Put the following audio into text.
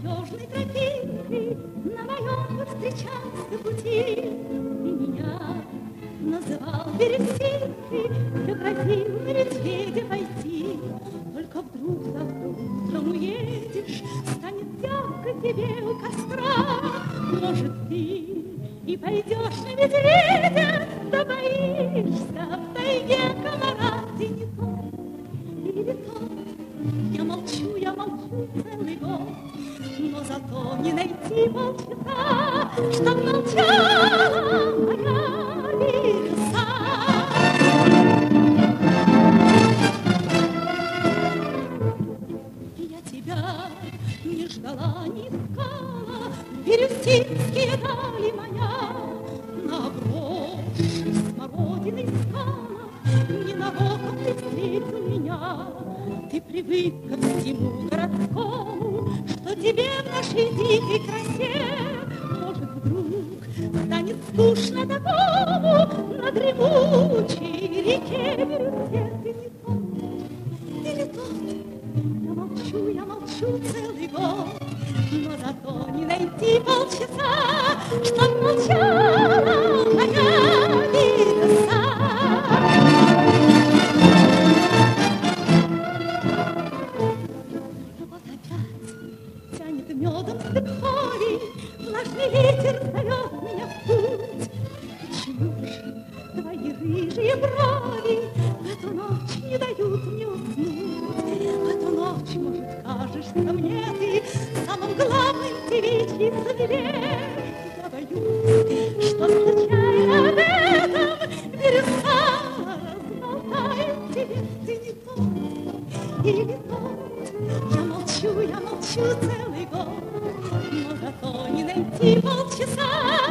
надежной тропинкой на моем повстречался пути. Ты меня называл берестинкой, я просил на медведя пойти. Только вдруг завтра утром уедешь, станет ярко тебе у костра. Может, ты и пойдешь на медведя, да боишься в тайге комара. Ты не тот или тот, я молчу целый год, но зато не найти полчаса, чтоб молчала моя лиса. Я тебя не ждала, не искала, берестинские дали моя. На броши смородины искала, ненароком ты встретил меня. Ты привык ко всему городскому, что тебе в нашей дикой красе. Может, вдруг станет скучно такому на дремучей реке Бирюсе. Ты не тот, я молчу целый год, но зато не найти полчаса, чтоб молчала моя лиса. Медом стыковый, влажный ветер зовет меня в путь. Почему же твои рыжие брови в эту ночь не дают мне уснуть? В эту ночь, может, кажешься мне ты самым главным девичьей судьбе. Я боюсь, что случайно об этом бирюса разболтает тебе. Ты не тот или тот, я молчу целый год, но зато не найти полчаса,